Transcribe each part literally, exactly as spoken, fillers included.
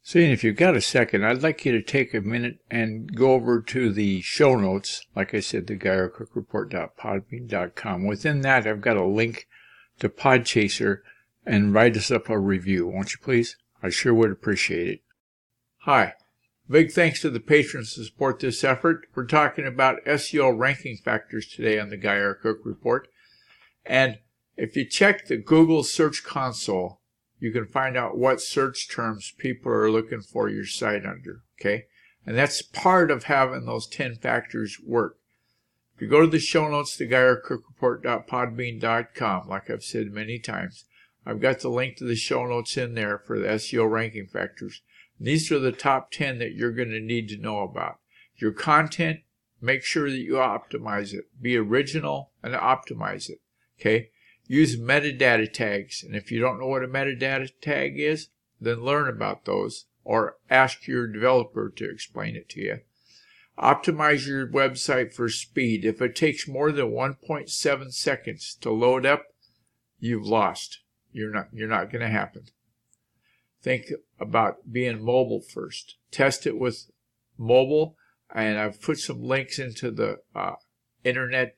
Seeing if you've got a second, I'd like you to take a minute and go over to the show notes. Like I said, the gyro cook report dot podbean dot com. Within that, I've got a link to Podchaser, and write us up a review, won't you please? I sure would appreciate it. Hi. Big thanks to the patrons to support this effort. We're talking about S E O ranking factors today on the Gyro Cook Report. And if you check the Google Search Console, you can find out what search terms people are looking for your site under, okay? And that's part of having those ten factors work. If you go to the show notes, the gyro cook report dot podbean dot com, like I've said many times, I've got the link to the show notes in there for the S E O ranking factors. And these are the top ten that you're going to need to know about. Your content, make sure that you optimize it. Be original and optimize it, okay? Use metadata tags, and if you don't know what a metadata tag is, then learn about those or ask your developer to explain it to you. Optimize your website for speed. If it takes more than one point seven seconds to load up, you've lost. You're not, you're not going to happen. Think about being mobile first. Test it with mobile, and I've put some links into the uh, internet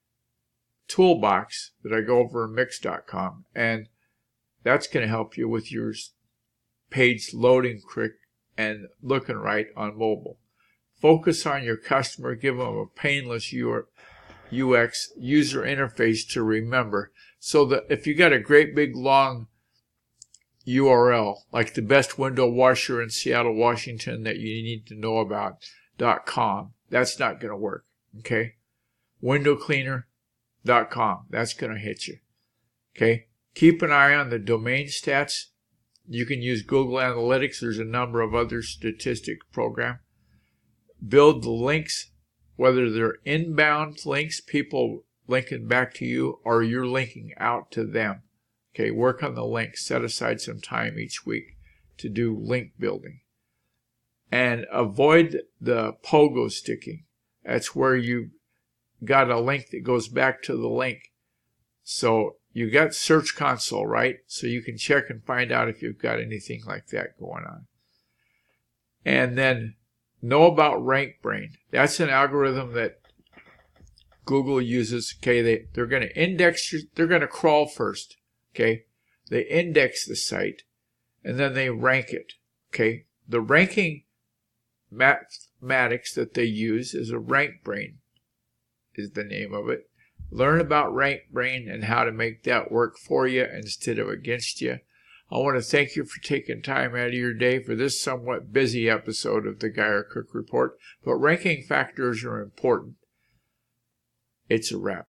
toolbox that I go over in mix dot com, and that's going to help you with your page loading quick and looking right on mobile. Focus on your customer. Give them a painless U X user interface to remember, so that if you got a great big long U R L like the best window washer in Seattle, Washington that you need to know about .com, that's not going to work, okay? Window cleaner Dot com. That's going to hit you. Okay. Keep an eye on the domain stats. You can use Google Analytics. There's a number of other statistic programs. Build the links, whether they're inbound links, people linking back to you, or you're linking out to them. Okay. Work on the links. Set aside some time each week to do link building. And avoid the pogo sticking. That's where you got a link that goes back to the link. So you got Search Console, right? So you can check and find out if you've got anything like that going on. And then know about RankBrain. That's an algorithm that Google uses. Okay, they, they're going to index, your, they're going to crawl first. Okay, they index the site and then they rank it. Okay, the ranking mathematics that they use is a RankBrain. Is the name of it. Learn about RankBrain and how to make that work for you instead of against you. I want to thank you for taking time out of your day for this somewhat busy episode of the Gyro Cook Report, but ranking factors are important. It's a wrap.